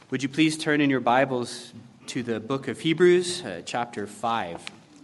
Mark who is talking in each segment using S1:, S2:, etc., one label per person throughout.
S1: Would you please turn in your Bibles to the book of Hebrews, chapter 5.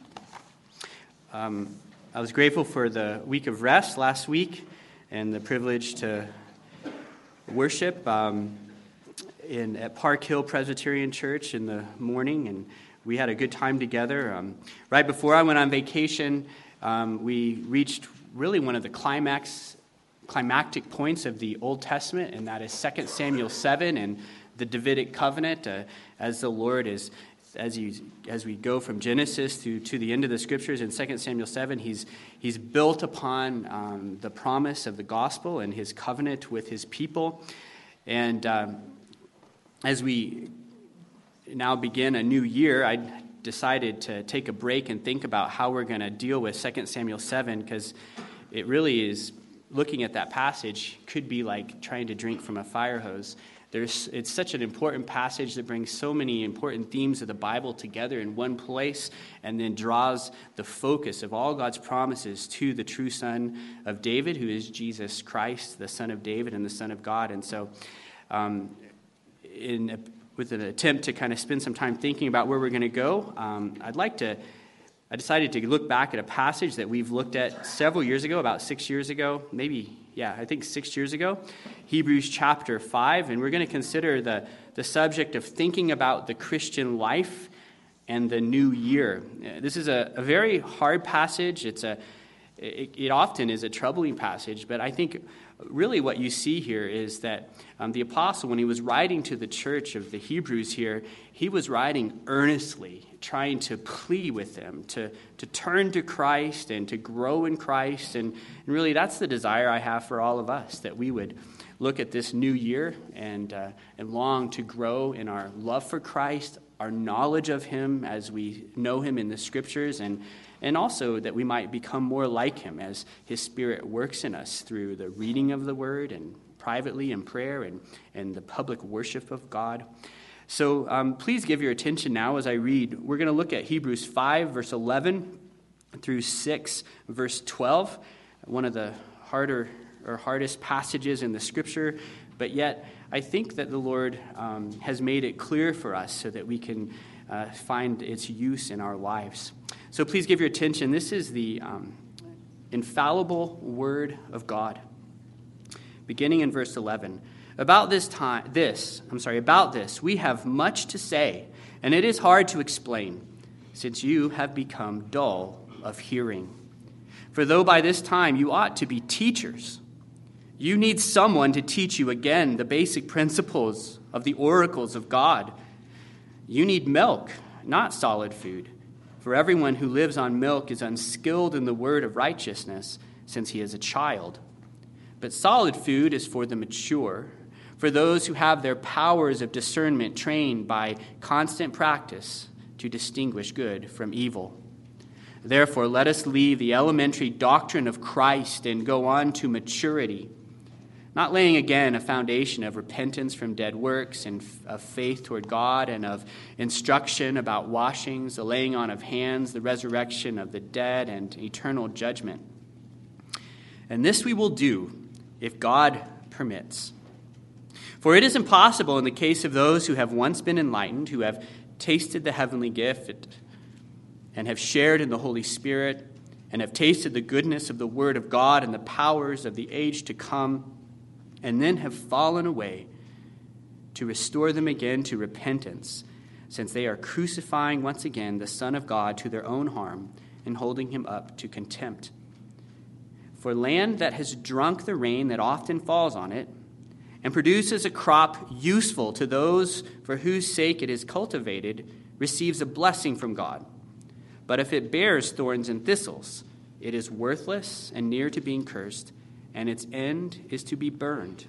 S1: I was grateful for the week of rest last week and the privilege to worship at Park Hill Presbyterian Church in the morning, and we had a good time together. Right before I went on vacation, we reached really one of the climactic points of the Old Testament, and that is 2 Samuel 7 and the Davidic covenant. As the Lord is, as we go from Genesis to the end of the Scriptures in 2 Samuel 7, he's built upon the promise of the gospel and his covenant with his people. And as we now begin a new year, I decided to take a break and think about how we're going to deal with 2 Samuel 7, because it really is, looking at that passage could be like trying to drink from a fire hose. It's such an important passage that brings so many important themes of the Bible together in one place, and then draws the focus of all God's promises to the true Son of David, who is Jesus Christ, the Son of David and the Son of God. And so with an attempt to kind of spend some time thinking about where we're going to go, I decided to look back at a passage that we've looked at several years ago, about 6 years ago, I think 6 years ago, Hebrews chapter 5, and we're going to consider the subject of thinking about the Christian life and the new year. This is a very hard passage. It often is a troubling passage, but I think really what you see here is that the apostle, when he was writing to the church of the Hebrews here, he was writing earnestly, trying to plead with them to turn to Christ and to grow in Christ. And really that's the desire I have for all of us, that we would look at this new year and long to grow in our love for Christ, our knowledge of him as we know him in the Scriptures, and also that we might become more like him as his Spirit works in us through the reading of the Word and privately in prayer and the public worship of God. So please give your attention now as I read. We're going to look at Hebrews 5, verse 11 through 6, verse 12, one of the hardest passages in the Scripture, but yet I think that the Lord has made it clear for us so that we can find its use in our lives. So please give your attention. This is the infallible Word of God. Beginning in verse 11. About this, we have much to say, and it is hard to explain, since you have become dull of hearing. For though by this time you ought to be teachers, you need someone to teach you again the basic principles of the oracles of God. You need milk, not solid food. For everyone who lives on milk is unskilled in the word of righteousness, since he is a child. But solid food is for the mature, for those who have their powers of discernment trained by constant practice to distinguish good from evil. Therefore, let us leave the elementary doctrine of Christ and go on to maturity, not laying again a foundation of repentance from dead works and of faith toward God and of instruction about washings, the laying on of hands, the resurrection of the dead, and eternal judgment. And this we will do if God permits. For it is impossible in the case of those who have once been enlightened, who have tasted the heavenly gift and have shared in the Holy Spirit and have tasted the goodness of the Word of God and the powers of the age to come, and then have fallen away, to restore them again to repentance, since they are crucifying once again the Son of God to their own harm and holding him up to contempt. For land that has drunk the rain that often falls on it and produces a crop useful to those for whose sake it is cultivated receives a blessing from God. But if it bears thorns and thistles, it is worthless and near to being cursed, and its end is to be burned.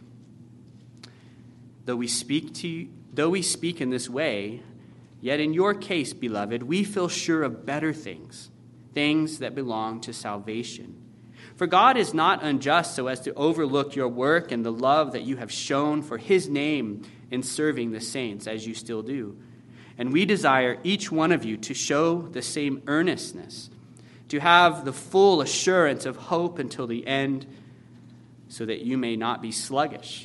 S1: Though we speak in this way, yet in your case, beloved, we feel sure of better things that belong to salvation. For God is not unjust so as to overlook your work and the love that you have shown for his name in serving the saints, as you still do. And we desire each one of you to show the same earnestness, to have the full assurance of hope until the end, so that you may not be sluggish,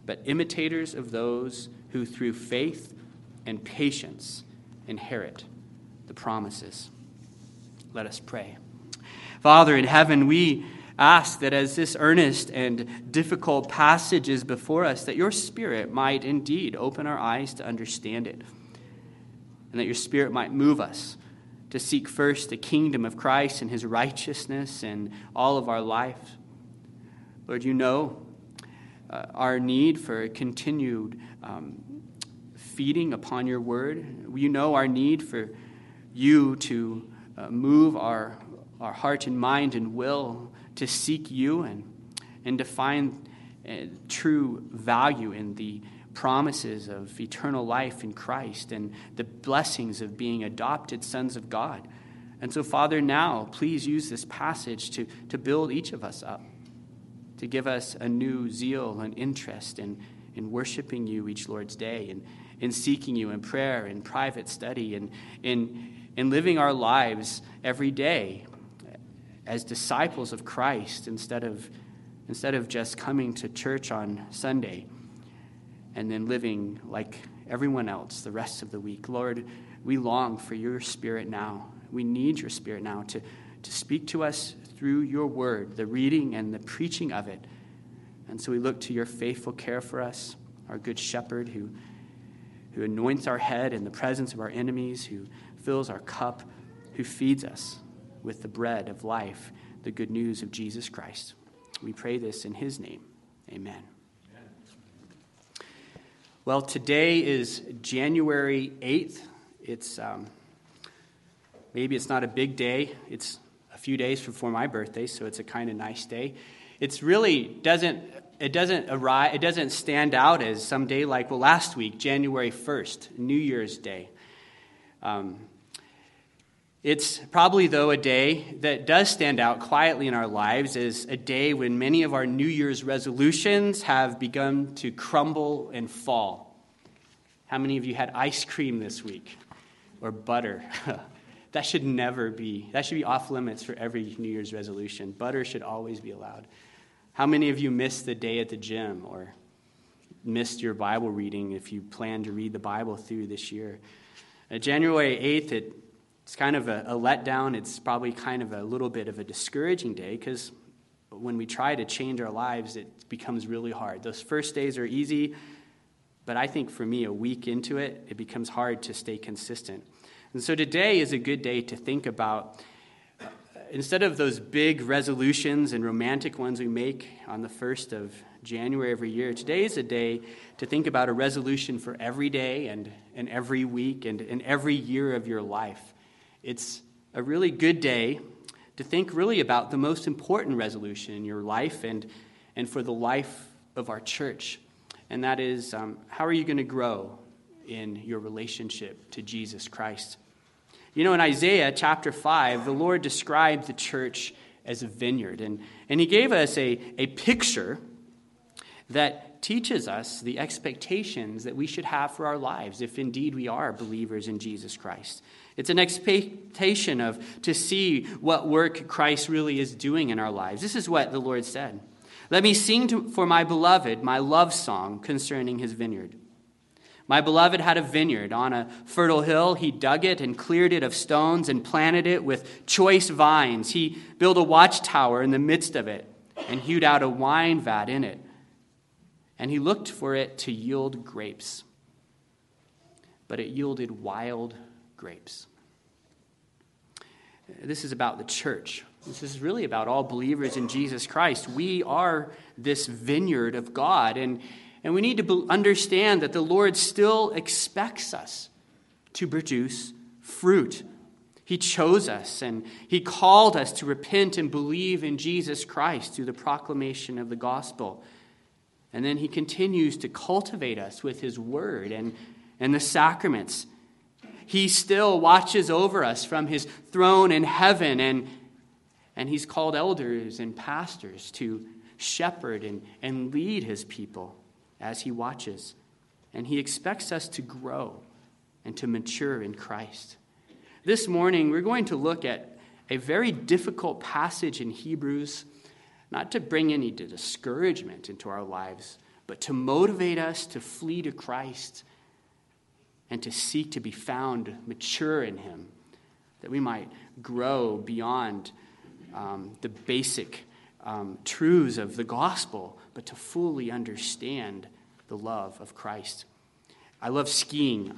S1: but imitators of those who through faith and patience inherit the promises. Let us pray. Father in heaven, we ask that as this earnest and difficult passage is before us, that your Spirit might indeed open our eyes to understand it, and that your Spirit might move us to seek first the kingdom of Christ and his righteousness in all of our life. Lord, you know our need for continued feeding upon your word. You know our need for you to move our heart and mind and will to seek you and to find true value in the promises of eternal life in Christ and the blessings of being adopted sons of God. And so, Father, now please use this passage to build each of us up, to give us a new zeal and interest in worshiping you each Lord's day, and in seeking you in prayer, in private study, and in living our lives every day as disciples of Christ instead of just coming to church on Sunday and then living like everyone else the rest of the week. Lord, we long for your Spirit now. We need your Spirit now to speak to us through your word, the reading and the preaching of it. And so we look to your faithful care for us, our good shepherd who anoints our head in the presence of our enemies, who fills our cup, who feeds us with the bread of life, the good news of Jesus Christ. We pray this in his name. Amen. Well, today is January 8th. It's maybe it's not a big day. It's a few days before my birthday, so it's a kind of nice day. It's really doesn't stand out as some day like last week, January 1st, New Year's Day. It's probably, though, a day that does stand out quietly in our lives as a day when many of our New Year's resolutions have begun to crumble and fall. How many of you had ice cream this week? Or butter? That should be off limits for every New Year's resolution. Butter should always be allowed. How many of you missed the day at the gym or missed your Bible reading if you plan to read the Bible through this year? January 8th, it's kind of a letdown. It's probably kind of a little bit of a discouraging day because when we try to change our lives, it becomes really hard. Those first days are easy, but I think for me, a week into it, it becomes hard to stay consistent. And so today is a good day to think about, instead of those big resolutions and romantic ones we make on the 1st of January every year, today is a day to think about a resolution for every day and every week and every year of your life. It's a really good day to think really about the most important resolution in your life and for the life of our church. And that is, how are you going to grow in your relationship to Jesus Christ? You know, in Isaiah chapter 5, the Lord described the church as a vineyard. And he gave us a picture that teaches us the expectations that we should have for our lives if indeed we are believers in Jesus Christ. It's an expectation to see what work Christ really is doing in our lives. This is what the Lord said. Let me sing for my beloved my love song concerning his vineyard. My beloved had a vineyard on a fertile hill. He dug it and cleared it of stones and planted it with choice vines. He built a watchtower in the midst of it and hewed out a wine vat in it. And he looked for it to yield grapes. But it yielded wild grapes. This is about the church. This is really about all believers in Jesus Christ. We are this vineyard of God, and we need to understand that the Lord still expects us to produce fruit. He chose us, and he called us to repent and believe in Jesus Christ through the proclamation of the gospel. And then he continues to cultivate us with his word and the sacraments. He still watches over us from his throne in heaven, and he's called elders and pastors to shepherd and lead his people as he watches. And he expects us to grow and to mature in Christ. This morning, we're going to look at a very difficult passage in Hebrews, not to bring any discouragement into our lives, but to motivate us to flee to Christ and to seek to be found mature in him, that we might grow beyond the basic truths of the gospel, but to fully understand the love of Christ. I love skiing,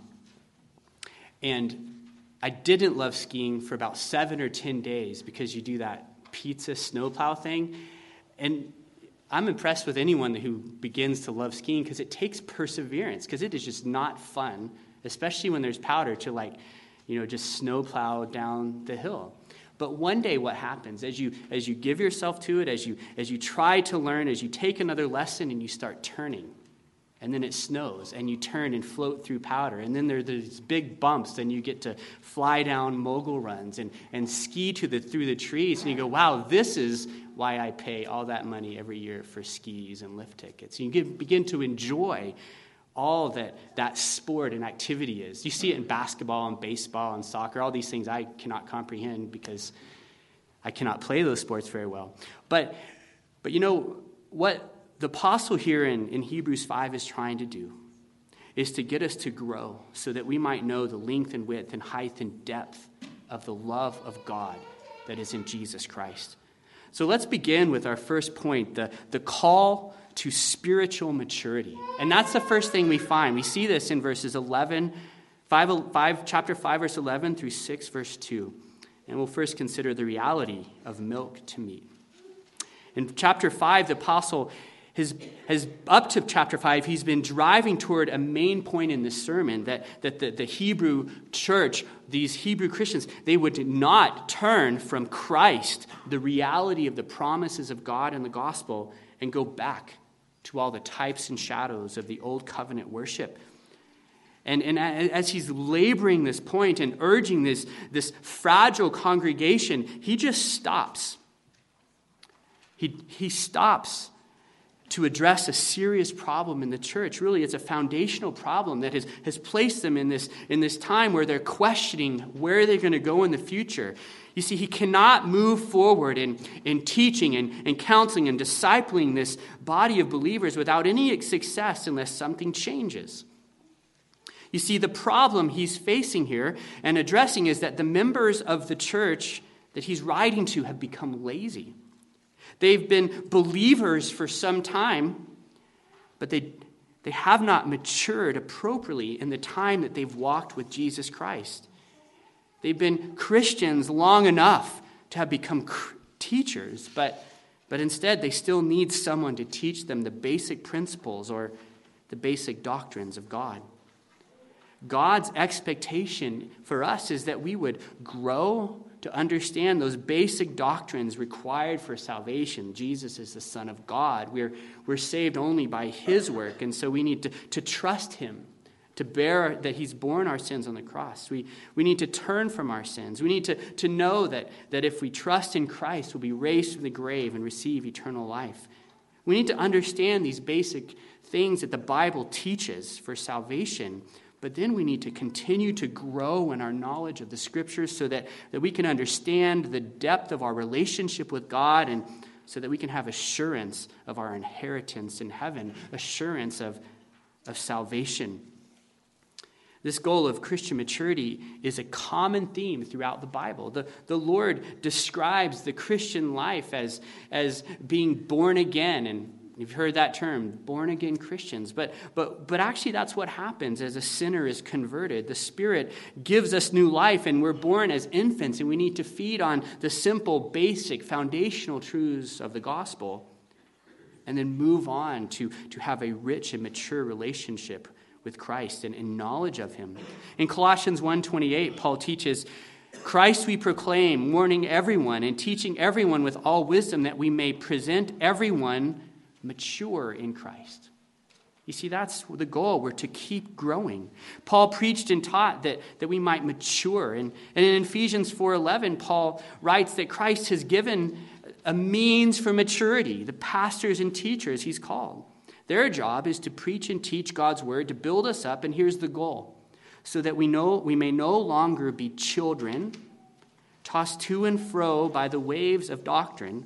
S1: and I didn't love skiing for about 7 or 10 days because you do that pizza snowplow thing, and I'm impressed with anyone who begins to love skiing because it takes perseverance, because it is just not fun, especially when there's powder, to just snowplow down the hill. But one day what happens, as you give yourself to it, as you try to learn, as you take another lesson and you start turning, and then it snows, and you turn and float through powder, and then there are these big bumps, and you get to fly down mogul runs and ski through the trees, and you go, wow, this is why I pay all that money every year for skis and lift tickets. And you begin to enjoy all that sport and activity is. You see it in basketball and baseball and soccer, all these things I cannot comprehend because I cannot play those sports very well. But you know what the apostle here in Hebrews 5 is trying to do is to get us to grow so that we might know the length and width and height and depth of the love of God that is in Jesus Christ. So let's begin with our first point, the call to spiritual maturity. And that's the first thing we find. We see this in verses 5, chapter 5, verse 11 through 6, verse 2. And we'll first consider the reality of milk to meat. In chapter 5, the apostle has up to chapter 5, he's been driving toward a main point in this sermon, that the Hebrew church, these Hebrew Christians, they would not turn from Christ, the reality of the promises of God and the gospel, and go back to all the types and shadows of the old covenant worship. And as he's laboring this point and urging this fragile congregation, he just stops. He stops to address a serious problem in the church. Really, it's a foundational problem that has placed them in this time where they're questioning where they're going to go in the future. You see, he cannot move forward in teaching and counseling and discipling this body of believers without any success unless something changes. You see, the problem he's facing here and addressing is that the members of the church that he's writing to have become lazy. They've been believers for some time, but they have not matured appropriately in the time that they've walked with Jesus Christ. They've been Christians long enough to have become teachers, but instead they still need someone to teach them the basic principles or the basic doctrines of God. God's expectation for us is that we would grow to understand those basic doctrines required for salvation. Jesus is the Son of God. We're saved only by his work, and so we need to trust him, to bear that he's borne our sins on the cross. We need to turn from our sins. We need to know that if we trust in Christ, we'll be raised from the grave and receive eternal life. We need to understand these basic things that the Bible teaches for salvation. But then we need to continue to grow in our knowledge of the Scriptures so that we can understand the depth of our relationship with God, and so that we can have assurance of our inheritance in heaven, assurance of salvation. This goal of Christian maturity is a common theme throughout the Bible. The Lord describes the Christian life as being born again, and you've heard that term, born-again Christians. But actually that's what happens as a sinner is converted. The Spirit gives us new life, and we're born as infants, and we need to feed on the simple, basic, foundational truths of the gospel, and then move on to have a rich and mature relationship with Christ and in knowledge of him. In Colossians 1:28, Paul teaches, Christ we proclaim, warning everyone and teaching everyone with all wisdom, that we may present everyone mature in Christ. You see, that's the goal. We're to keep growing. Paul preached and taught that we might mature. And in Ephesians 4:11, Paul writes that Christ has given a means for maturity. The pastors and teachers he's called. Their job is to preach and teach God's word, to build us up, and here's the goal, so that we may no longer be children, tossed to and fro by the waves of doctrine,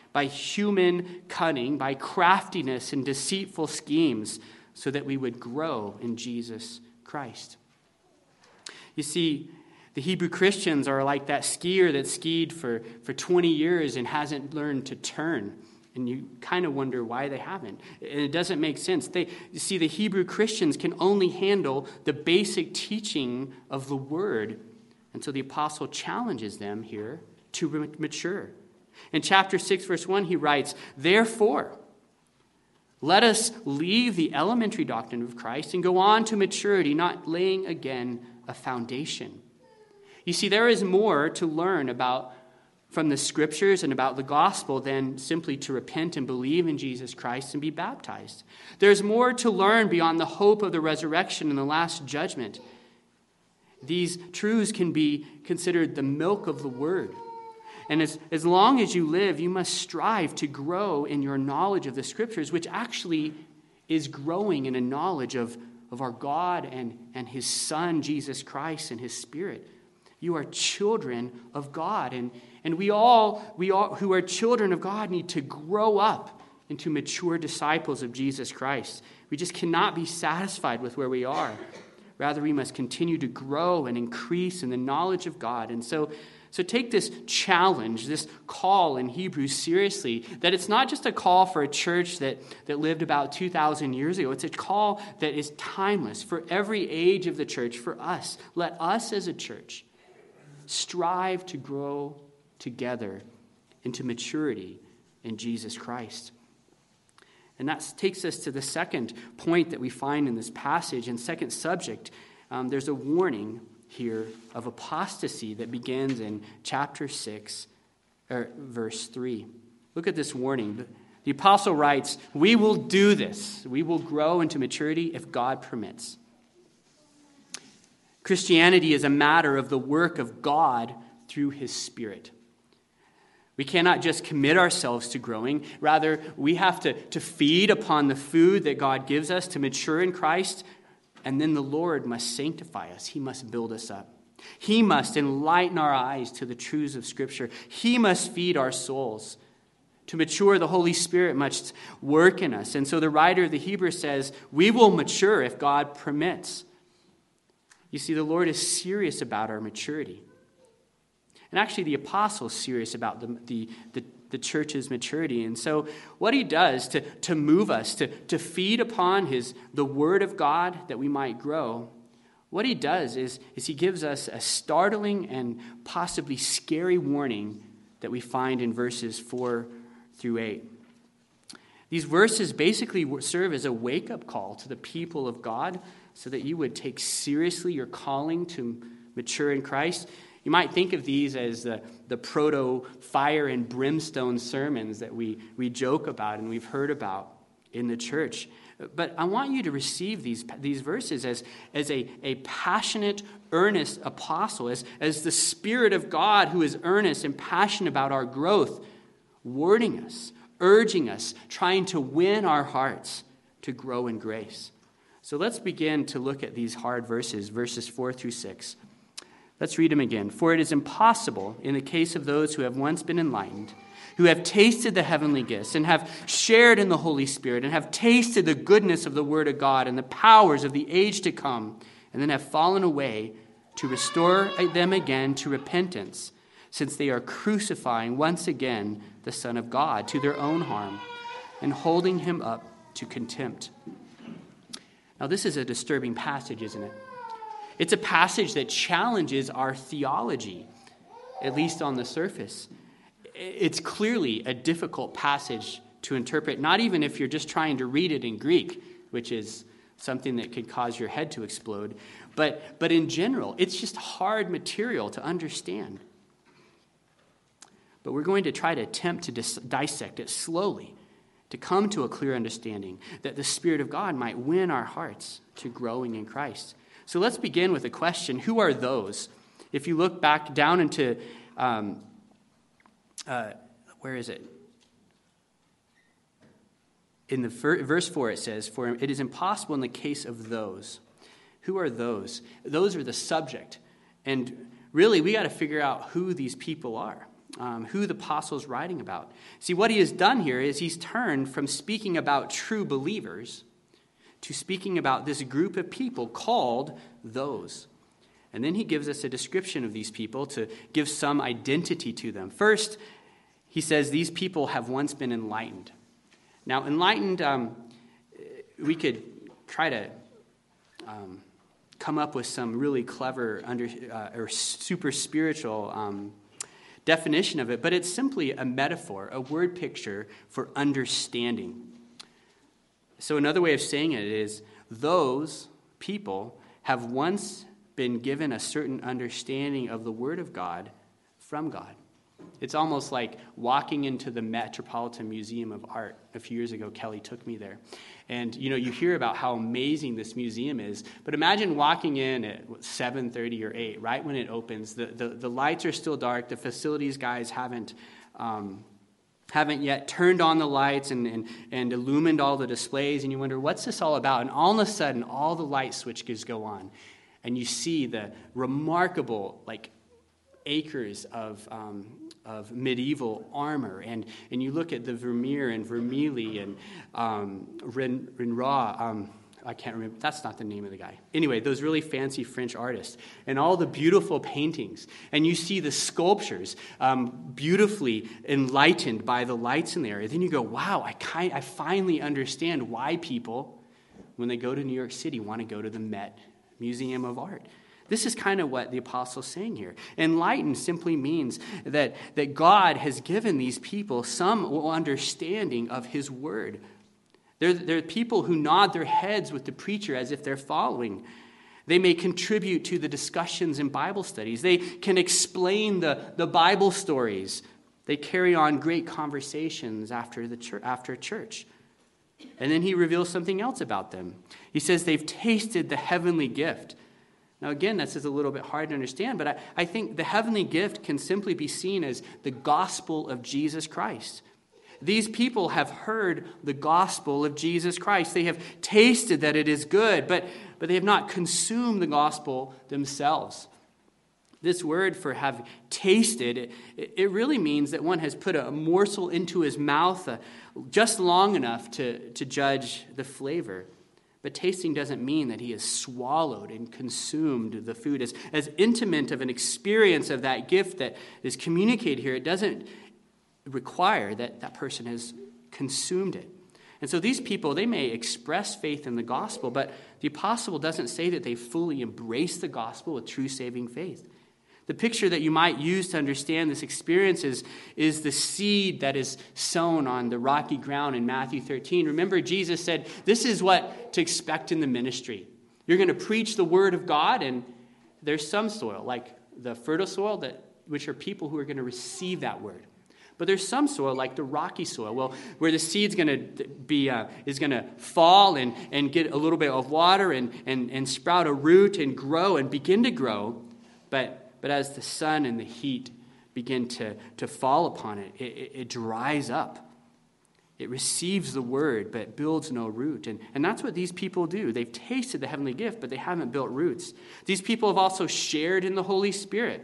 S1: by human cunning, by craftiness and deceitful schemes, so that we would grow in Jesus Christ. You see, the Hebrew Christians are like that skier that skied for 20 years and hasn't learned to turn. And you kind of wonder why they haven't. And it doesn't make sense. You see, the Hebrew Christians can only handle the basic teaching of the word. And so the apostle challenges them here to mature. In chapter 6, verse 1, he writes, "Therefore, let us leave the elementary doctrine of Christ and go on to maturity, not laying again a foundation." You see, there is more to learn from the scriptures and about the gospel than simply to repent and believe in Jesus Christ and be baptized. There's more to learn beyond the hope of the resurrection and the last judgment. These truths can be considered the milk of the word. And as long as you live, you must strive to grow in your knowledge of the scriptures, which actually is growing in a knowledge of our God and his Son, Jesus Christ, and his Spirit. You are children of God, and we all who are children of God need to grow up into mature disciples of Jesus Christ. We just cannot be satisfied with where we are. Rather, we must continue to grow and increase in the knowledge of God. And so take this challenge, this call in Hebrews seriously, that it's not just a call for a church that lived about 2,000 years ago. It's a call that is timeless for every age of the church, for us. Let us as a church strive to grow together into maturity in Jesus Christ. And that takes us to the second point that we find in this passage and second subject. There's a warning here of apostasy that begins in chapter 6, verse 3. Look at this warning. The apostle writes, "We will do this. We will grow into maturity if God permits." Christianity is a matter of the work of God through his Spirit. We cannot just commit ourselves to growing. Rather, we have to feed upon the food that God gives us to mature in Christ, and then the Lord must sanctify us. He must build us up. He must enlighten our eyes to the truths of Scripture. He must feed our souls. To mature, the Holy Spirit must work in us. And so the writer of the Hebrews says, we will mature if God permits. You see, the Lord is serious about our maturity. And actually, the apostle is serious about the church's maturity. And so what he does to move us, to feed upon the word of God that we might grow, what he does is he gives us a startling and possibly scary warning that we find in verses 4 through 8. These verses basically serve as a wake-up call to the people of God so that you would take seriously your calling to mature in Christ. You might think of these as the proto-fire and brimstone sermons that we joke about and we've heard about in the church. But I want you to receive these verses as a passionate, earnest apostle, as the Spirit of God who is earnest and passionate about our growth, warning us, urging us, trying to win our hearts to grow in grace. So let's begin to look at these hard verses 4 through 6. Let's read them again. "For it is impossible in the case of those who have once been enlightened, who have tasted the heavenly gifts and have shared in the Holy Spirit and have tasted the goodness of the Word of God and the powers of the age to come, and then have fallen away, to restore them again to repentance, since they are crucifying once again the Son of God to their own harm and holding him up to contempt." Now, this is a disturbing passage, isn't it? It's a passage that challenges our theology, at least on the surface. It's clearly a difficult passage to interpret, not even if you're just trying to read it in Greek, which is something that could cause your head to explode. But in general, it's just hard material to understand. But we're going to try to attempt to dissect it slowly, to come to a clear understanding that the Spirit of God might win our hearts to growing in Christ. So let's begin with a question. Who are those? If you look back down into, where is it? In the verse 4 it says, "For it is impossible in the case of those." Who are those? Those are the subject. And really, we got to figure out who these people are. who the apostle is writing about. See, what he has done here is he's turned from speaking about true believers to speaking about this group of people called those. And then he gives us a description of these people to give some identity to them. First, he says these people have once been enlightened. Now, enlightened, we could try to come up with some really clever or super spiritual definition of it, but it's simply a metaphor, a word picture for understanding. So another way of saying it is those people have once been given a certain understanding of the Word of God from God. It's almost like walking into the Metropolitan Museum of Art. A few years ago, Kelly took me there. And, you hear about how amazing this museum is. But imagine walking in at 7:30 or 8, right when it opens. The lights are still dark. The facilities guys haven't yet turned on the lights and illumined all the displays. And you wonder, what's this all about? And all of a sudden, all the light switches go on. And you see the remarkable, acres of medieval armor, and you look at the Vermeer and Vermilly and Renoir. I can't remember. That's not the name of the guy. Anyway, those really fancy French artists and all the beautiful paintings, and you see the sculptures beautifully enlightened by the lights in there. And then you go, "Wow! I finally understand why people, when they go to New York City, want to go to the Met Museum of Art." This is kind of what the apostle's saying here. Enlightened simply means that God has given these people some understanding of his word. They're people who nod their heads with the preacher as if they're following. They may contribute to the discussions in Bible studies. They can explain the Bible stories. They carry on great conversations after church. And then he reveals something else about them. He says they've tasted the heavenly gift. Now, again, this is a little bit hard to understand, but I think the heavenly gift can simply be seen as the gospel of Jesus Christ. These people have heard the gospel of Jesus Christ. They have tasted that it is good, but they have not consumed the gospel themselves. This word for have tasted, it really means that one has put a morsel into his mouth just long enough to judge the flavor. But tasting doesn't mean that he has swallowed and consumed the food. As intimate of an experience of that gift that is communicated here, it doesn't require that person has consumed it. And so these people, they may express faith in the gospel, but the apostle doesn't say that they fully embrace the gospel with true saving faith. The picture that you might use to understand this experience is the seed that is sown on the rocky ground in Matthew 13. Remember, Jesus said, this is what to expect in the ministry. You're going to preach the word of God, and there's some soil, like the fertile soil, which are people who are going to receive that word. But there's some soil, like the rocky soil, where the seed's going to is going to fall and get a little bit of water and sprout a root and grow and begin to grow, But as the sun and the heat begin to fall upon it, it dries up. It receives the word, but builds no root. And that's what these people do. They've tasted the heavenly gift, but they haven't built roots. These people have also shared in the Holy Spirit.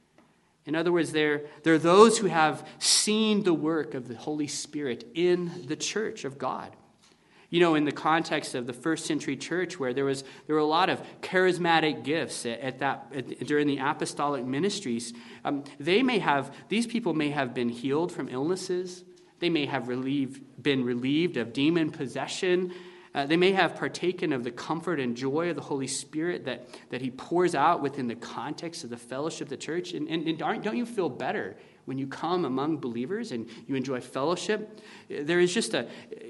S1: In other words, they're those who have seen the work of the Holy Spirit in the church of God. In the context of the first century church, where there were a lot of charismatic gifts during the apostolic ministries, these people may have been healed from illnesses. They may have been relieved of demon possession. They may have partaken of the comfort and joy of the Holy Spirit that he pours out within the context of the fellowship of the church. And don't you feel better when you come among believers and you enjoy fellowship? There is just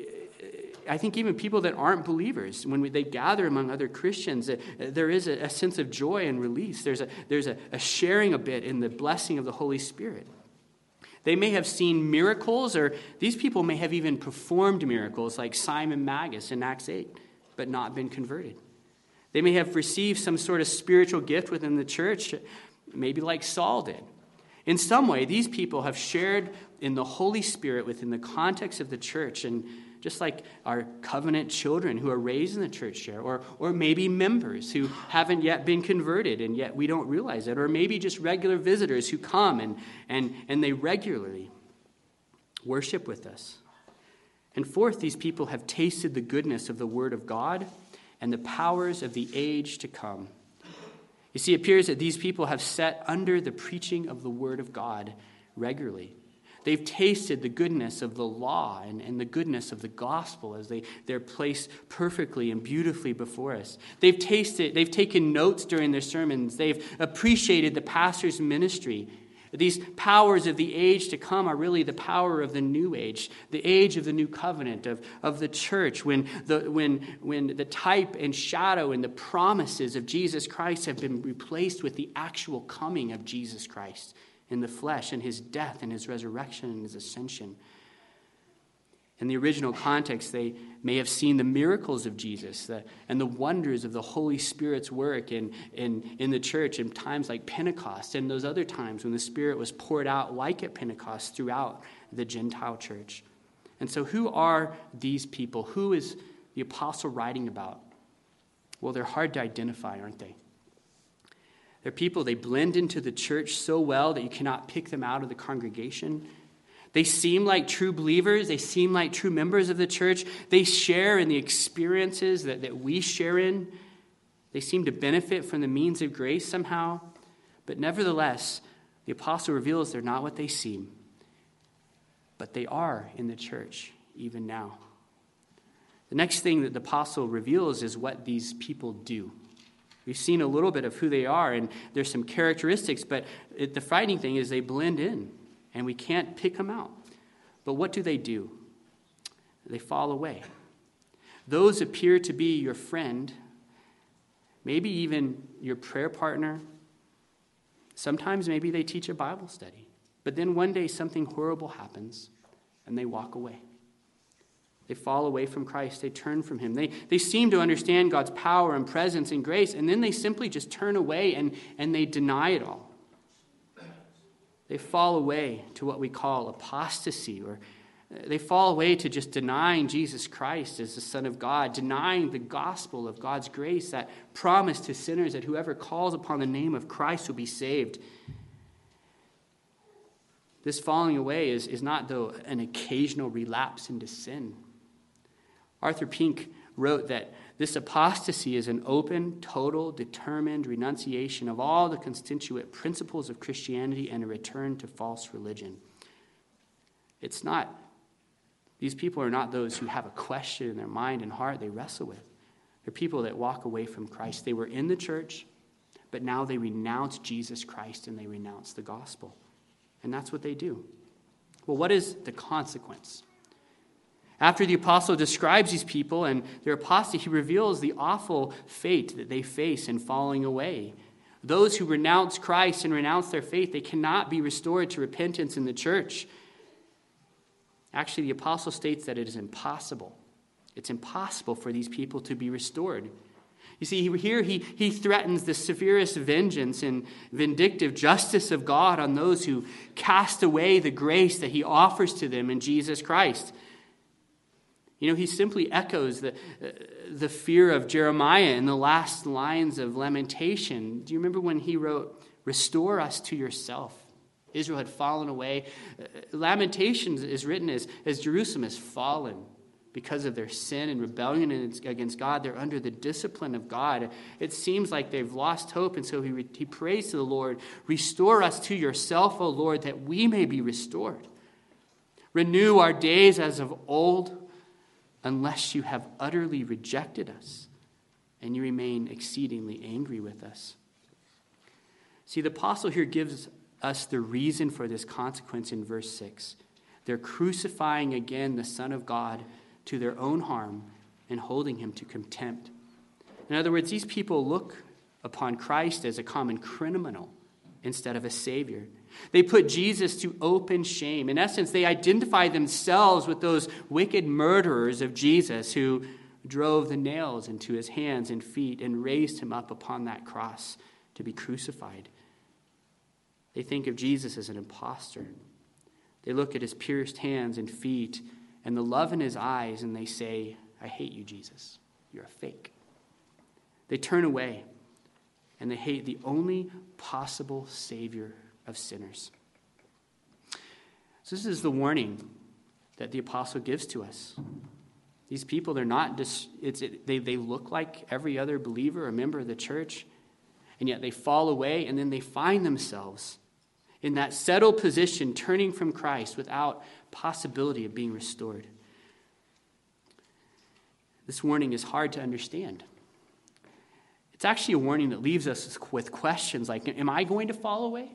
S1: I think even people that aren't believers, when they gather among other Christians, there is a sense of joy and release. There's a sharing a bit in the blessing of the Holy Spirit. They may have seen miracles, or these people may have even performed miracles like Simon Magus in Acts 8, but not been converted. They may have received some sort of spiritual gift within the church, maybe like Saul did. In some way, these people have shared in the Holy Spirit within the context of the church, and just like our covenant children who are raised in the church here, or maybe members who haven't yet been converted and yet we don't realize it, or maybe just regular visitors who come and they regularly worship with us. And fourth, these people have tasted the goodness of the Word of God and the powers of the age to come. You see, it appears that these people have sat under the preaching of the Word of God regularly. They've tasted the goodness of the law and the goodness of the gospel as they're placed perfectly and beautifully before us. They've taken notes during their sermons. They've appreciated the pastor's ministry. These powers of the age to come are really the power of the new age, the age of the new covenant, of the church, when the type and shadow and the promises of Jesus Christ have been replaced with the actual coming of Jesus Christ in the flesh, and his death and his resurrection and his ascension. In the original context, they may have seen the miracles of Jesus and the wonders of the Holy Spirit's work in the church in times like Pentecost and those other times when the Spirit was poured out like at Pentecost throughout the Gentile church. And so who are these people? Who is the apostle writing about? Well, they're hard to identify, aren't they? They're people, they blend into the church so well that you cannot pick them out of the congregation. They seem like true believers. They seem like true members of the church. They share in the experiences that we share in. They seem to benefit from the means of grace somehow. But nevertheless, the apostle reveals they're not what they seem. But they are in the church even now. The next thing that the apostle reveals is what these people do. We've seen a little bit of who they are, and there's some characteristics, but the frightening thing is they blend in, and we can't pick them out. But what do? They fall away. Those appear to be your friend, maybe even your prayer partner. Sometimes maybe they teach a Bible study, but then one day something horrible happens, and they walk away. They fall away from Christ. They turn from him. They seem to understand God's power and presence and grace, and then they simply just turn away and they deny it all. They fall away to what we call apostasy, or they fall away to just denying Jesus Christ as the Son of God, denying the gospel of God's grace, that promise to sinners that whoever calls upon the name of Christ will be saved. This falling away is not, though, an occasional relapse into sin. Arthur Pink wrote that this apostasy is an open, total, determined renunciation of all the constituent principles of Christianity and a return to false religion. These people are not those who have a question in their mind and heart they wrestle with. They're people that walk away from Christ. They were in the church, but now they renounce Jesus Christ and they renounce the gospel. And that's what they do. Well, what is the consequence? After the apostle describes these people and their apostasy, he reveals the awful fate that they face in falling away. Those who renounce Christ and renounce their faith, they cannot be restored to repentance in the church. Actually, the apostle states that it is impossible. It's impossible for these people to be restored. You see, here he threatens the severest vengeance and vindictive justice of God on those who cast away the grace that he offers to them in Jesus Christ. He simply echoes the fear of Jeremiah in the last lines of Lamentation. Do you remember when he wrote, "Restore us to yourself"? Israel had fallen away. Lamentations is written as Jerusalem has fallen because of their sin and rebellion against God. They're under the discipline of God. It seems like they've lost hope, and so he prays to the Lord, "Restore us to yourself, O Lord, that we may be restored. Renew our days as of old, unless you have utterly rejected us and you remain exceedingly angry with us." See, the apostle here gives us the reason for this consequence in verse 6. They're crucifying again the Son of God to their own harm and holding him to contempt. In other words, these people look upon Christ as a common criminal instead of a Savior. They put Jesus to open shame. In essence, they identify themselves with those wicked murderers of Jesus who drove the nails into his hands and feet and raised him up upon that cross to be crucified. They think of Jesus as an imposter. They look at his pierced hands and feet and the love in his eyes, and they say, I hate you, Jesus. You're a fake. They turn away, and they hate the only possible Savior of sinners. So this is the warning that the apostle gives to us. These people, they're not they look like every other believer, a member of the church, and yet they fall away, and then they find themselves in that settled position, turning from Christ without possibility of being restored. This warning is hard to understand. It's actually a warning that leaves us with questions like, am I going to fall away?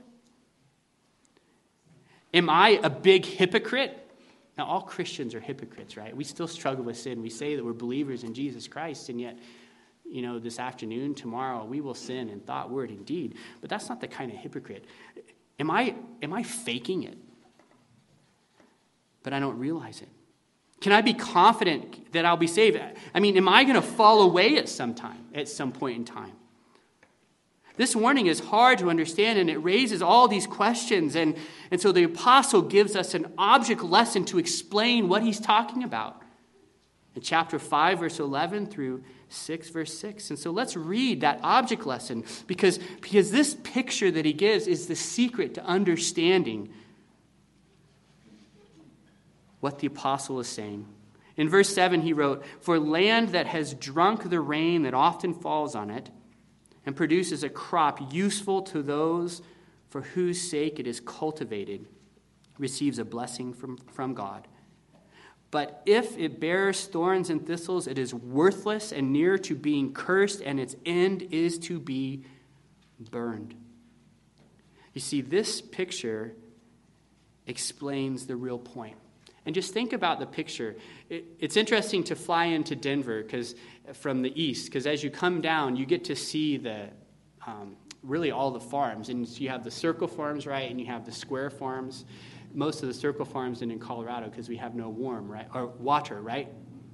S1: Am I a big hypocrite? Now, all Christians are hypocrites, right? We still struggle with sin. We say that we're believers in Jesus Christ, and yet, this afternoon, tomorrow, we will sin in thought, word, and deed. But that's not the kind of hypocrite. Am I faking it? But I don't realize it. Can I be confident that I'll be saved? Am I going to fall away at some point in time? This warning is hard to understand, and it raises all these questions. And so the apostle gives us an object lesson to explain what he's talking about in chapter 5, verse 11 through 6, verse 6. And so let's read that object lesson, because this picture that he gives is the secret to understanding what the apostle is saying. In verse 7, he wrote, "For land that has drunk the rain that often falls on it, and produces a crop useful to those for whose sake it is cultivated, receives a blessing from God. But if it bears thorns and thistles, it is worthless and near to being cursed, and its end is to be burned." You see, this picture explains the real point. And just think about the picture. It's interesting to fly into Denver from the east, because as you come down, you get to see really all the farms. And you have the circle farms, right? And you have the square farms. Most of the circle farms are in Colorado because we have no water, right?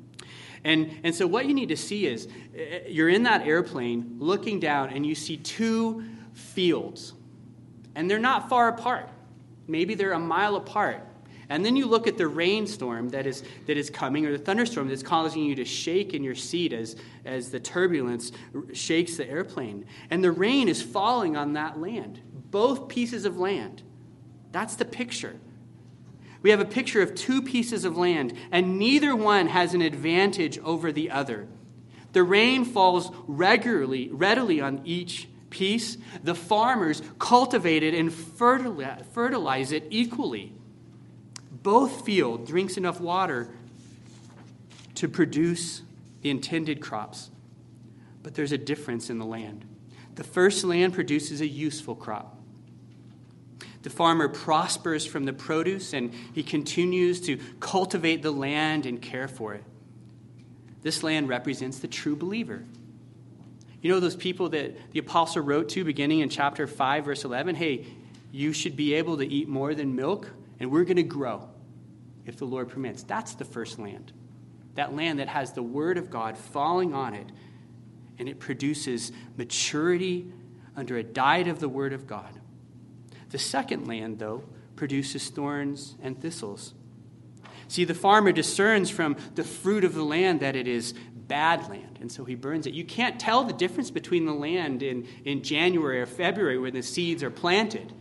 S1: And so what you need to see is you're in that airplane looking down, and you see two fields. And they're not far apart. Maybe they're a mile apart. And then you look at the rainstorm that is coming, or the thunderstorm that's causing you to shake in your seat as the turbulence shakes the airplane. And the rain is falling on that land, both pieces of land. That's the picture. We have a picture of two pieces of land, and neither one has an advantage over the other. The rain falls readily on each piece. The farmers cultivate it and fertilize it equally. Both fields drinks enough water to produce the intended crops. But there's a difference in the land. The first land produces a useful crop. The farmer prospers from the produce, and he continues to cultivate the land and care for it. This land represents the true believer. You know those people that the apostle wrote to beginning in chapter 5, verse 11? Hey, you should be able to eat more than milk, and we're going to grow if the Lord permits. That's the first land. That land that has the word of God falling on it, and it produces maturity under a diet of the word of God. The second land, though, produces thorns and thistles. See, the farmer discerns from the fruit of the land that it is bad land, and so he burns it. You can't tell the difference between the land in January or February when the seeds are planted.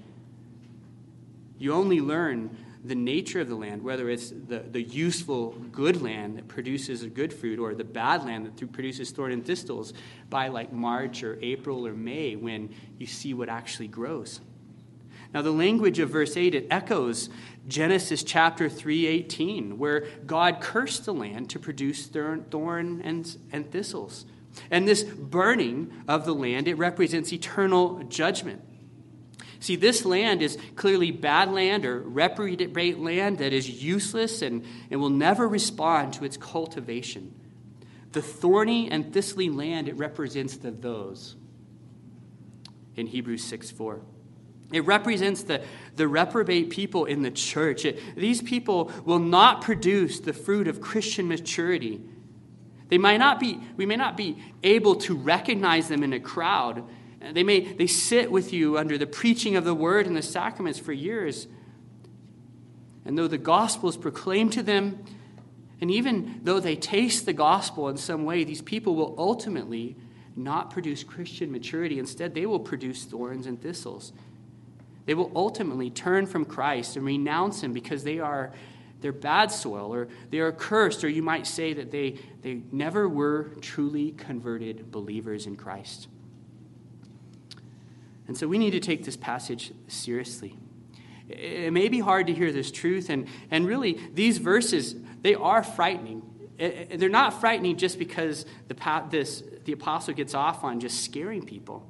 S1: You only learn the nature of the land, whether it's the useful good land that produces a good fruit or the bad land that produces thorn and thistles by like March or April or May when you see what actually grows. Now the language of verse 8, it echoes Genesis chapter 3:18, where God cursed the land to produce thorn and thistles. And this burning of the land, it represents eternal judgment. See, this land is clearly bad land or reprobate land that is useless and will never respond to its cultivation. The thorny and thistly land, it represents the those in Hebrews 6:4. It represents the reprobate people in the church. These people will not produce the fruit of Christian maturity. We may not be able to recognize them in a crowd. They sit with you under the preaching of the word and the sacraments for years. And though the gospel is proclaimed to them, And even though they taste the gospel in some way, these people will ultimately not produce Christian maturity. Instead, they will produce thorns and thistles. They will ultimately turn from Christ and renounce him because they're bad soil, or they are cursed, or you might say that they never were truly converted believers in Christ. And so we need to take this passage seriously. It may be hard to hear this truth, and really these verses, they are frightening. They're not frightening just because the apostle gets off on just scaring people.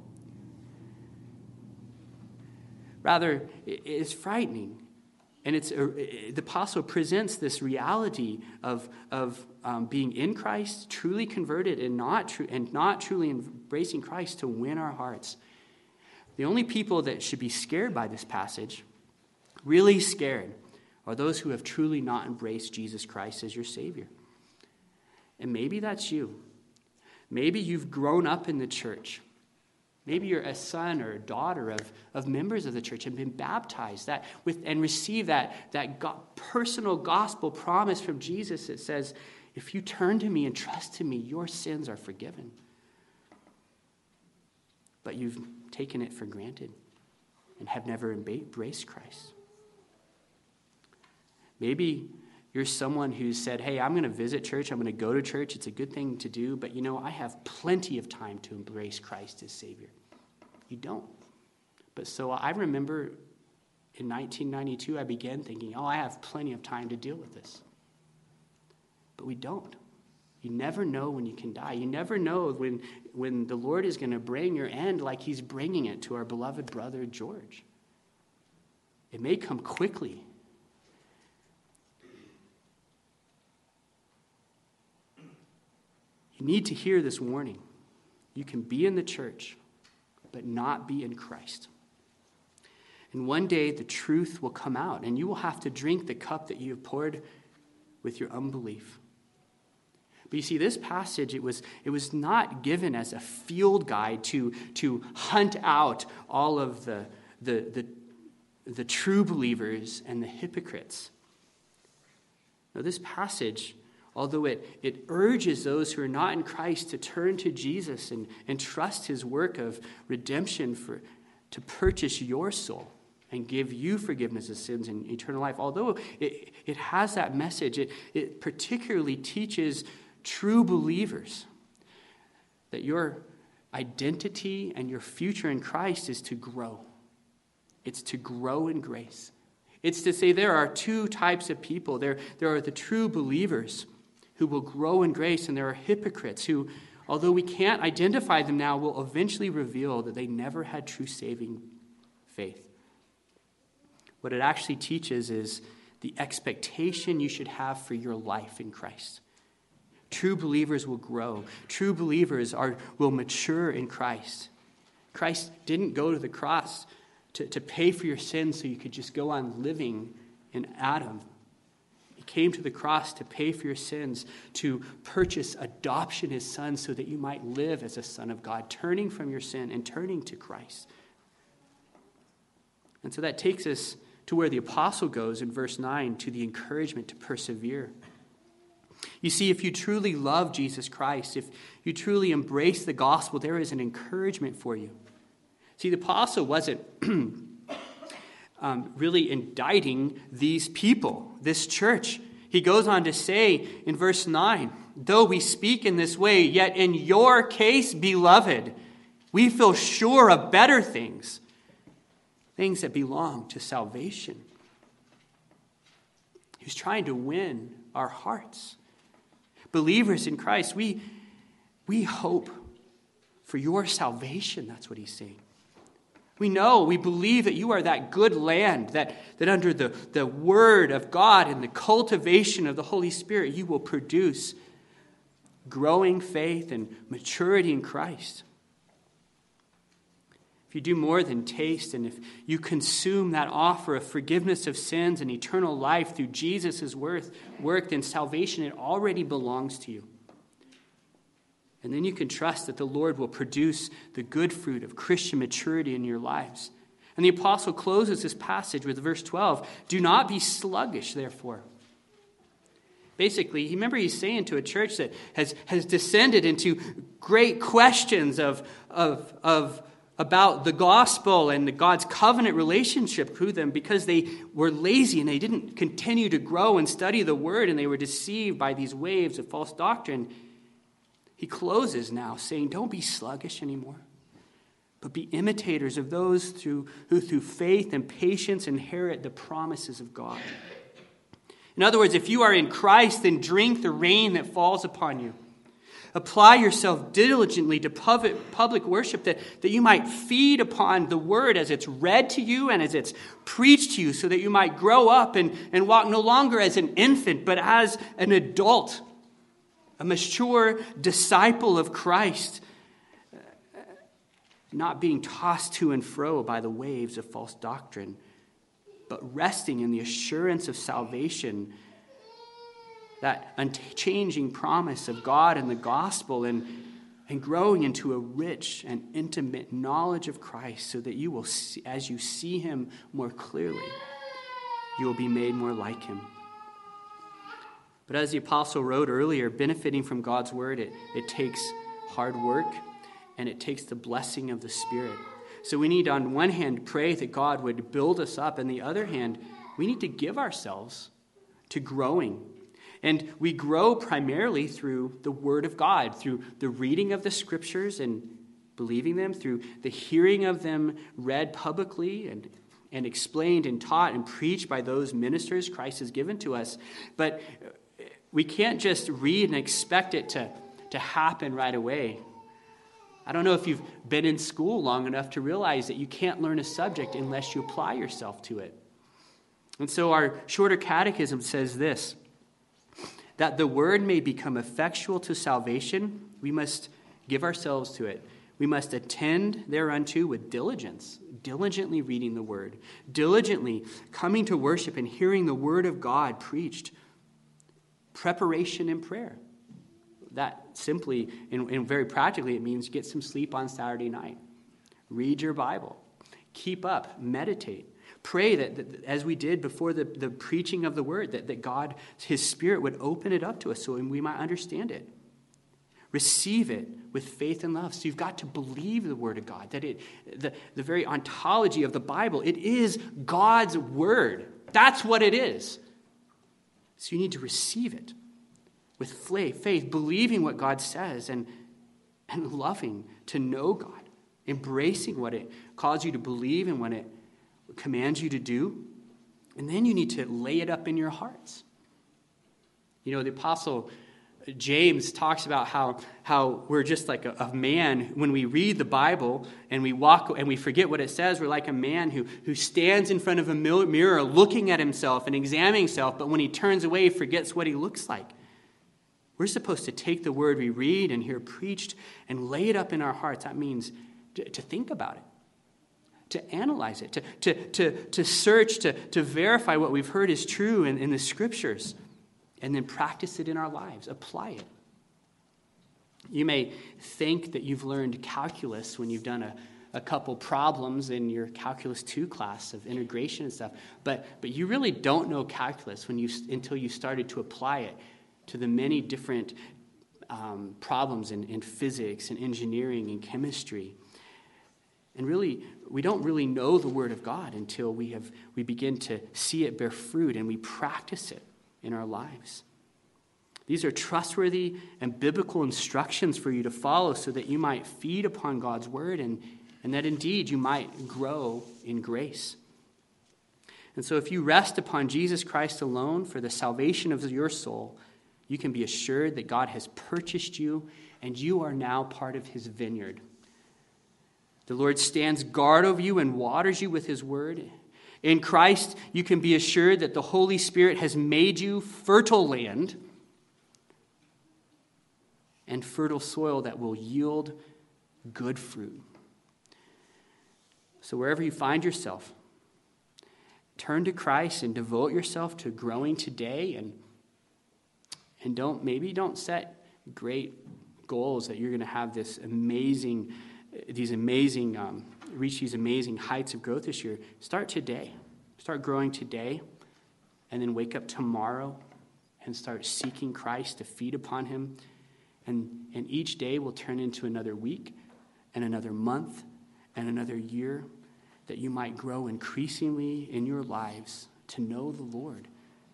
S1: Rather, it's frightening. And the apostle presents this reality of being in Christ, truly converted, and not truly embracing Christ to win our hearts. The only people that should be scared by this passage, really scared, are those who have truly not embraced Jesus Christ as your Savior. And maybe that's you. Maybe you've grown up in the church. Maybe you're a son or a daughter of members of the church and been baptized and received that personal gospel promise from Jesus that says, if you turn to me and trust in me, your sins are forgiven. But you've taken it for granted and have never embraced Christ. Maybe you're someone who said, hey, I'm going to visit church, I'm going to go to church, it's a good thing to do, but I have plenty of time to embrace Christ as Savior. You don't. But so I remember in 1992, I began thinking, I have plenty of time to deal with this. But we don't. You never know when you can die. You never know when the Lord is going to bring your end like he's bringing it to our beloved brother George. It may come quickly. You need to hear this warning. You can be in the church, but not be in Christ. And one day the truth will come out, and you will have to drink the cup that you have poured with your unbelief. But you see, this passage, it was not given as a field guide to hunt out all of the true believers and the hypocrites. Now, this passage, although it urges those who are not in Christ to turn to Jesus and trust his work of redemption to purchase your soul and give you forgiveness of sins and eternal life, although it has that message, it particularly teaches true believers that your identity and your future in Christ is to grow. It's to grow in grace. It's to say there are two types of people. There are the true believers who will grow in grace, and there are hypocrites who, although we can't identify them now, will eventually reveal that they never had true saving faith. What it actually teaches is the expectation you should have for your life in Christ. True believers will grow. True believers will mature in Christ. Christ didn't go to the cross to pay for your sins so you could just go on living in Adam. He came to the cross to pay for your sins, to purchase adoption as sons so that you might live as a son of God, turning from your sin and turning to Christ. And so that takes us to where the apostle goes in verse 9, to the encouragement to persevere. You see, if you truly love Jesus Christ, if you truly embrace the gospel, there is an encouragement for you. See, the apostle wasn't really indicting these people, this church. He goes on to say in verse 9, though we speak in this way, yet in your case, beloved, we feel sure of better things, things that belong to salvation. He's trying to win our hearts. Believers in Christ, we hope for your salvation. That's what he's saying. We know, we believe that you are that good land, that under the word of God and the cultivation of the Holy Spirit, you will produce growing faith and maturity in Christ. If you do more than taste, and if you consume that offer of forgiveness of sins and eternal life through Jesus' work, then salvation, it already belongs to you. And then you can trust that the Lord will produce the good fruit of Christian maturity in your lives. And the apostle closes this passage with verse 12. Do not be sluggish, therefore. Basically, remember he's saying to a church that has descended into great questions of about the gospel and God's covenant relationship to them because they were lazy and they didn't continue to grow and study the word and they were deceived by these waves of false doctrine. He closes now saying, don't be sluggish anymore, but be imitators of those who through faith and patience inherit the promises of God. In other words, if you are in Christ, then drink the rain that falls upon you. Apply yourself diligently to public worship that you might feed upon the word as it's read to you and as it's preached to you, so that you might grow up and walk no longer as an infant, but as an adult, a mature disciple of Christ, not being tossed to and fro by the waves of false doctrine, but resting in the assurance of salvation, that unchanging promise of God and the gospel, and growing into a rich and intimate knowledge of Christ, so that you will, as you see him more clearly, you will be made more like him. But as the apostle wrote earlier, benefiting from God's word, it takes hard work and it takes the blessing of the Spirit. So we need, on one hand, pray that God would build us up. On the other hand, we need to give ourselves to growing. And we grow primarily through the Word of God, through the reading of the Scriptures and believing them, through the hearing of them read publicly and explained and taught and preached by those ministers Christ has given to us. But we can't just read and expect it to happen right away. I don't know if you've been in school long enough to realize that you can't learn a subject unless you apply yourself to it. And so our shorter catechism says this: that the word may become effectual to salvation, we must give ourselves to it. We must attend thereunto with diligence, diligently reading the word, diligently coming to worship and hearing the word of God preached. Preparation in prayer. That simply, and very practically, it means get some sleep on Saturday night. Read your Bible. Keep up. Meditate. Pray that as we did before the preaching of the word, that God, his Spirit, would open it up to us so we might understand it. Receive it with faith and love. So you've got to believe the word of God, that the very ontology of the Bible, it is God's word. That's what it is. So you need to receive it with faith, believing what God says and loving to know God, embracing what it calls you to believe and what it commands you to do. And then you need to lay it up in your hearts. You know, the Apostle James talks about how we're just like a man. When we read the Bible and we walk and we forget what it says, we're like a man who stands in front of a mirror looking at himself and examining himself, but when he turns away, forgets what he looks like. We're supposed to take the word we read and hear preached and lay it up in our hearts. That means to think about it, to analyze it, to search, to verify what we've heard is true in the Scriptures, and then practice it in our lives, apply it. You may think that you've learned calculus when you've done a couple problems in your Calculus 2 class of integration and stuff, but you really don't know calculus until you started to apply it to the many different problems in physics and engineering and chemistry. And really, we don't really know the Word of God until we begin to see it bear fruit and we practice it in our lives. These are trustworthy and biblical instructions for you to follow so that you might feed upon God's Word and that indeed you might grow in grace. And so if you rest upon Jesus Christ alone for the salvation of your soul, you can be assured that God has purchased you and you are now part of his vineyard. The Lord stands guard over you and waters you with his word. In Christ, you can be assured that the Holy Spirit has made you fertile land and fertile soil that will yield good fruit. So wherever you find yourself, turn to Christ and devote yourself to growing today, and don't set great goals that you're going to have reach these amazing heights of growth this year. Start today. Start growing today, and then wake up tomorrow and start seeking Christ to feed upon him. And each day will turn into another week and another month and another year, that you might grow increasingly in your lives to know the Lord.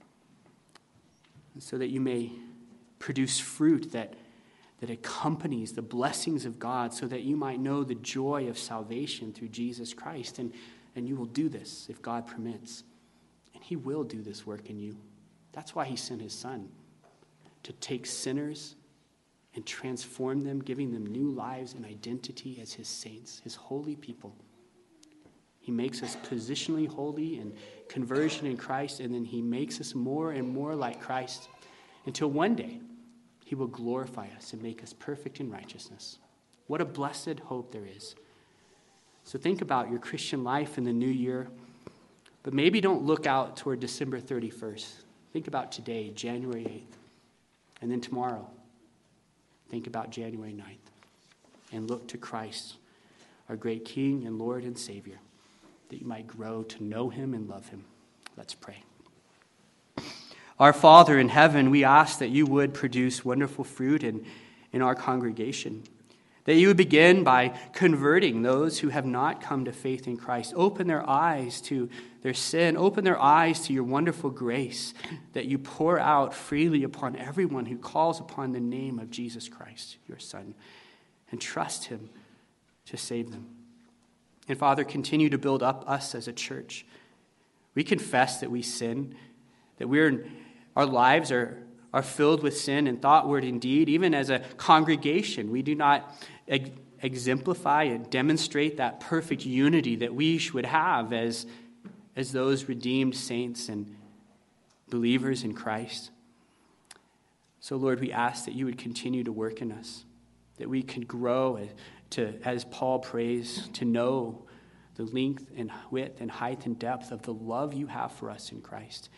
S1: And so that you may produce fruit that accompanies the blessings of God, so that you might know the joy of salvation through Jesus Christ. And you will do this if God permits. And he will do this work in you. That's why he sent his Son, to take sinners and transform them, giving them new lives and identity as his saints, his holy people. He makes us positionally holy in conversion in Christ, and then he makes us more and more like Christ until one day he will glorify us and make us perfect in righteousness. What a blessed hope there is. So think about your Christian life in the new year, but maybe don't look out toward December 31st. Think about today, January 8th, and then tomorrow. Think about January 9th, and look to Christ, our great King and Lord and Savior, that you might grow to know him and love him. Let's pray. Our Father in heaven, we ask that you would produce wonderful fruit in our congregation, that you would begin by converting those who have not come to faith in Christ. Open their eyes to their sin. Open their eyes to your wonderful grace that you pour out freely upon everyone who calls upon the name of Jesus Christ, your Son, and trust him to save them. And Father, continue to build up us as a church. We confess that we sin, that our lives are filled with sin in thought, word, and deed. Even as a congregation, we do not exemplify and demonstrate that perfect unity that we should have as those redeemed saints and believers in Christ. So, Lord, we ask that you would continue to work in us, that we could grow to, as Paul prays, to know the length and width and height and depth of the love you have for us in Christ.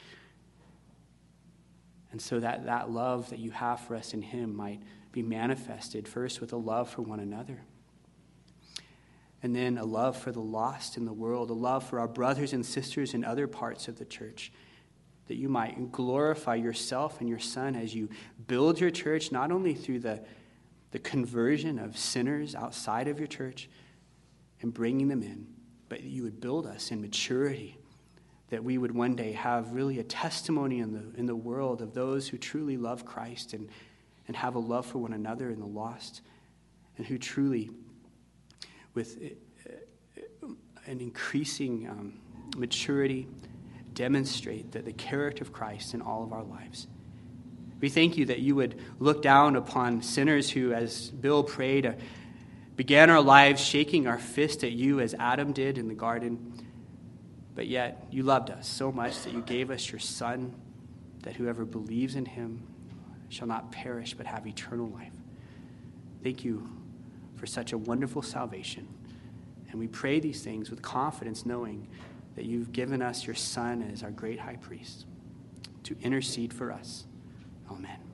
S1: And so that love that you have for us in him might be manifested first with a love for one another, and then a love for the lost in the world, a love for our brothers and sisters in other parts of the church, that you might glorify yourself and your Son as you build your church, not only through the conversion of sinners outside of your church and bringing them in, but you would build us in maturity, that we would one day have really a testimony in the world of those who truly love Christ and have a love for one another and the lost, and who truly, with an increasing maturity, demonstrate the character of Christ in all of our lives. We thank you that you would look down upon sinners who, as Bill prayed, began our lives shaking our fist at you as Adam did in the garden. But yet you loved us so much that you gave us your Son, that whoever believes in him shall not perish but have eternal life. Thank you for such a wonderful salvation. And we pray these things with confidence, knowing that you've given us your Son as our great high priest to intercede for us. Amen.